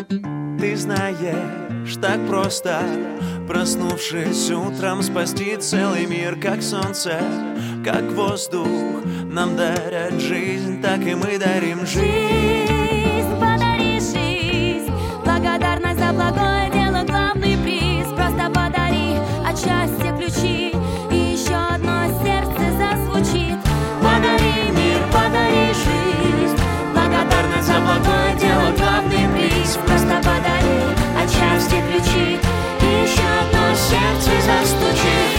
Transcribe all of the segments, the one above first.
Ты знаешь, так просто, проснувшись утром, спасти целый мир, как солнце, как воздух. Нам дарят жизнь, так и мы дарим жизнь. Жизнь, подари жизнь, благодарность за благое дело, главный приз. Просто подари от счастья ключи, и еще одно сердце зазвучит. Подари мир, подари жизнь, благодарность за благое дело, главный приз. Просто подари от счастья ключи, и еще одно сердце застучит.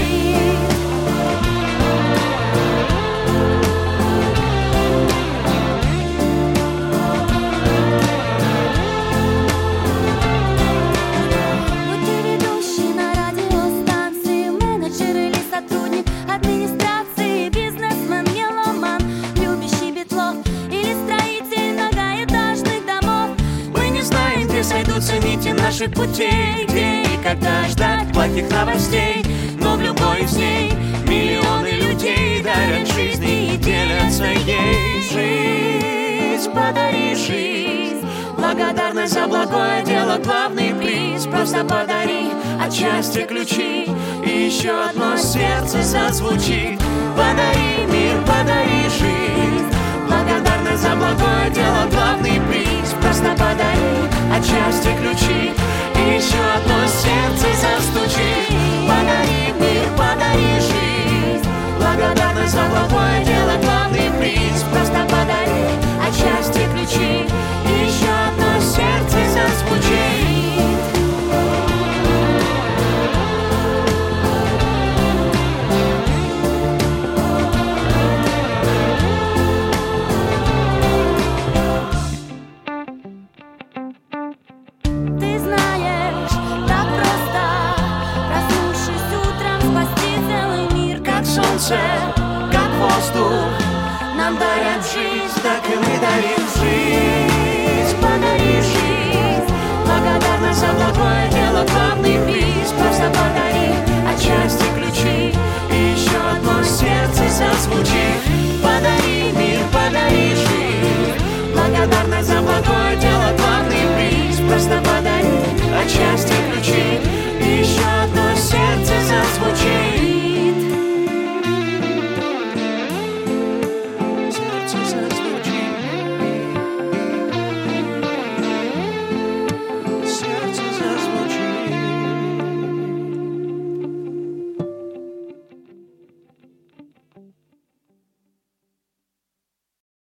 Будь ты ведущий на радиостанции, менеджер или сотрудник администрации, бизнесмен, меломан, любящий битлов или строитель многоэтажных домов. Мы не знаем, где сойдутся нити наших путей, где и когда ждать плохих новостей. Но в любой из ней миллионы людей дарят жизни и делятся ей. Жизнь, подари жизнь, благодарность за благое дело, главный приз. Просто подари от счастья ключи, и еще одно сердце зазвучит. Подари мир, подари жизнь, благодарность за благое дело, главный приз. Просто подари от счастья ключи, и еще одно сердце застучит. Подари мир, подари жизнь, благодарность за благое дело, главный приз. Просто подари от счастья ключи, и еще одно сердце зазвучит. Ты знаешь, так просто, проснувшись утром, спасти целый мир, Как солнце, как воздух, нам дарят жизнь, так и мы дарим жизнь.